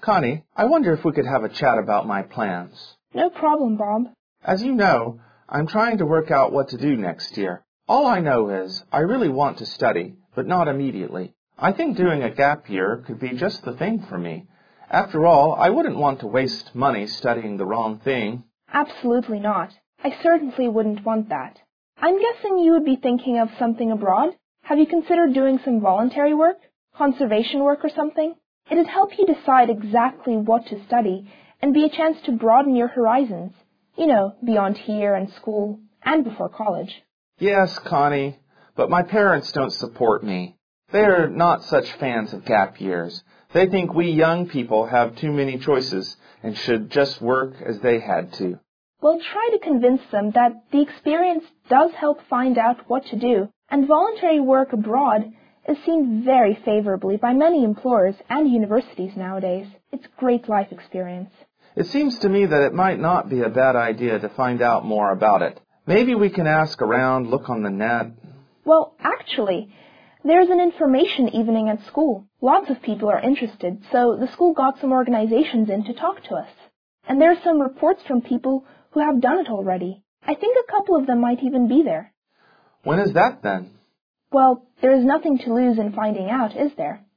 Connie, I wonder if we could have a chat about my plans. No problem, Bob. As you know, I'm trying to work out what to do next year. All I know is I really want to study, but not immediately. I think doing a gap year could be just the thing for me. After all, I wouldn't want to waste money studying the wrong thing. Absolutely not. I certainly wouldn't want that. I'm guessing you would be thinking of something abroad? Have you considered doing some voluntary work? Conservation work or something? It'd help you decide exactly what to study and be a chance to broaden your horizons. You know, beyond here and school and before college. Yes, Connie, but my parents don't support me. They're not such fans of gap years. They think we young people have too many choices and should just work as they had to. Well, try to convince them that the experience does help find out what to do, and voluntary work abroad is seen very favorably by many employers and universities nowadays. It's great life experience. It seems to me that it might not be a bad idea to find out more about it. Maybe we can ask around, look on the net. Well, actually, there's an information evening at school. Lots of people are interested, so the school got some organizations in to talk to us. And there are some reports from people who have done it already. I think a couple of them might even be there. When is that then? Well, there is nothing to lose in finding out, is there?